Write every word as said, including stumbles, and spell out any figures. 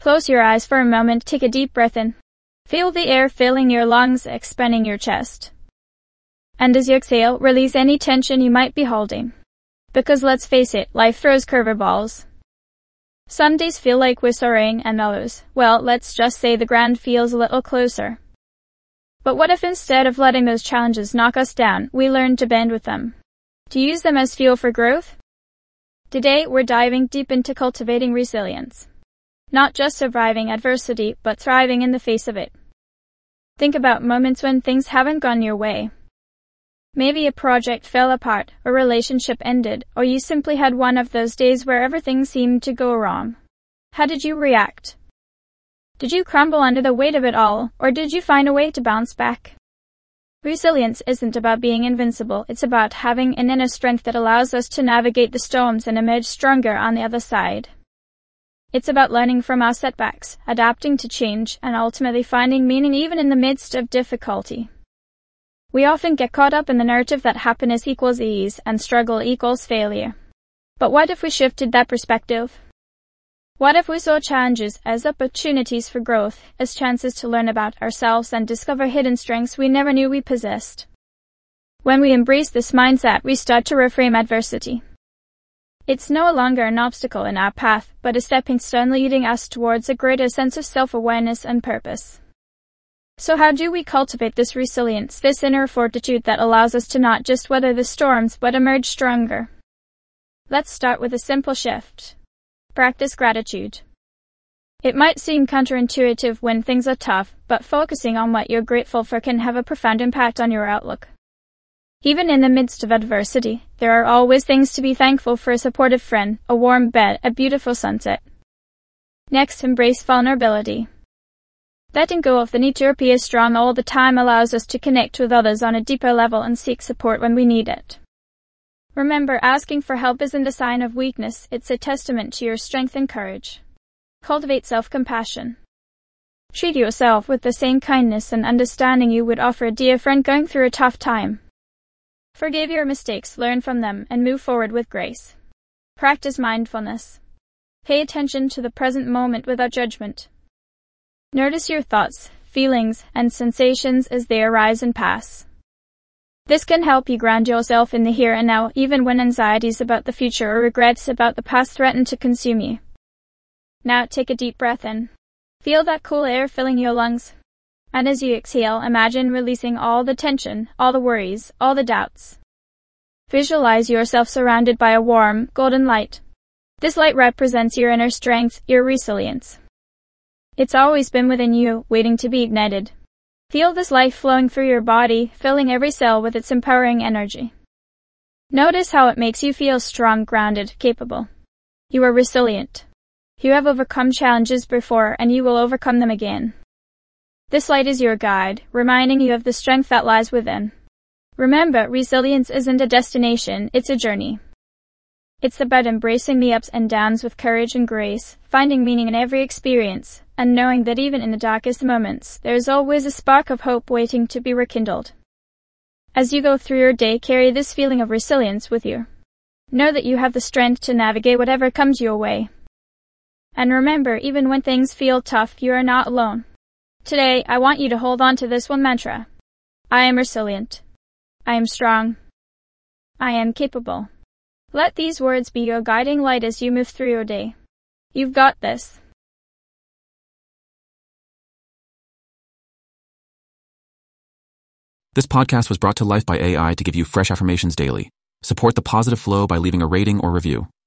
Close your eyes for a moment, take a deep breath in. Feel the air filling your lungs, expanding your chest. And as you exhale, release any tension you might be holding. Because let's face it, life throws curveballs. Some days feel like we're soaring, and others, well, let's just say the ground feels a little closer. But what if instead of letting those challenges knock us down, we learn to bend with them? To use them as fuel for growth? Today, we're diving deep into cultivating resilience. Not just surviving adversity, but thriving in the face of it. Think about moments when things haven't gone your way. Maybe a project fell apart, a relationship ended, or you simply had one of those days where everything seemed to go wrong. How did you react? Did you crumble under the weight of it all, or did you find a way to bounce back? Resilience isn't about being invincible, it's about having an inner strength that allows us to navigate the storms and emerge stronger on the other side. It's about learning from our setbacks, adapting to change, and ultimately finding meaning even in the midst of difficulty. We often get caught up in the narrative that happiness equals ease and struggle equals failure. But what if we shifted that perspective? What if we saw challenges as opportunities for growth, as chances to learn about ourselves and discover hidden strengths we never knew we possessed? When we embrace this mindset, we start to reframe adversity. It's no longer an obstacle in our path, but a stepping stone leading us towards a greater sense of self-awareness and purpose. So how do we cultivate this resilience, this inner fortitude that allows us to not just weather the storms, but emerge stronger? Let's start with a simple shift. Practice gratitude. It might seem counterintuitive when things are tough, but focusing on what you're grateful for can have a profound impact on your outlook. Even in the midst of adversity, there are always things to be thankful for: a supportive friend, a warm bed, a beautiful sunset. Next, embrace vulnerability. Letting go of the need to appear strong all the time allows us to connect with others on a deeper level and seek support when we need it. Remember, asking for help isn't a sign of weakness, it's a testament to your strength and courage. Cultivate self-compassion. Treat yourself with the same kindness and understanding you would offer a dear friend going through a tough time. Forgive your mistakes, learn from them, and move forward with grace. Practice mindfulness. Pay attention to the present moment without judgment. Notice your thoughts, feelings, and sensations as they arise and pass. This can help you ground yourself in the here and now, even when anxieties about the future or regrets about the past threaten to consume you. Now take a deep breath in. Feel that cool air filling your lungs. And as you exhale, imagine releasing all the tension, all the worries, all the doubts. Visualize yourself surrounded by a warm, golden light. This light represents your inner strength, your resilience. It's always been within you, waiting to be ignited. Feel this life flowing through your body, filling every cell with its empowering energy. Notice how it makes you feel strong, grounded, capable. You are resilient. You have overcome challenges before, and you will overcome them again. This light is your guide, reminding you of the strength that lies within. Remember, resilience isn't a destination, it's a journey. It's about embracing the ups and downs with courage and grace, finding meaning in every experience, and knowing that even in the darkest moments, there is always a spark of hope waiting to be rekindled. As you go through your day, carry this feeling of resilience with you. Know that you have the strength to navigate whatever comes your way. And remember, even when things feel tough, you are not alone. Today, I want you to hold on to this one mantra. I am resilient. I am strong. I am capable. Let these words be your guiding light as you move through your day. You've got this. This podcast was brought to life by A I to give you fresh affirmations daily. Support the positive flow by leaving a rating or review.